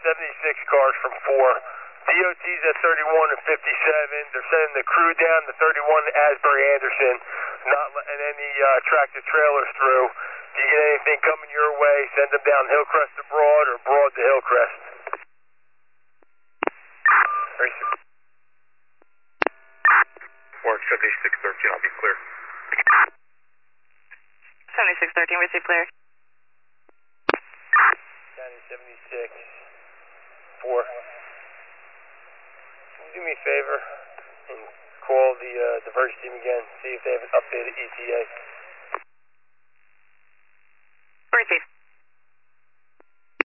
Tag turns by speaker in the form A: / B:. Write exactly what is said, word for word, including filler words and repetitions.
A: seventy-six cars from four. D O T's at thirty-one and fifty-seven. They're sending the crew down to thirty-one to Asbury Anderson, not letting any uh, tractor trailers through. If you get anything coming your way, send them down Hillcrest to Broad or Broad to Hillcrest.
B: Or seventy-six thirteen, I'll be clear.
C: seventy-six thirteen, receive clear.
A: County seventy-six four. Can you do me a favor and call the uh, diversion team again, see if they have an updated E T A?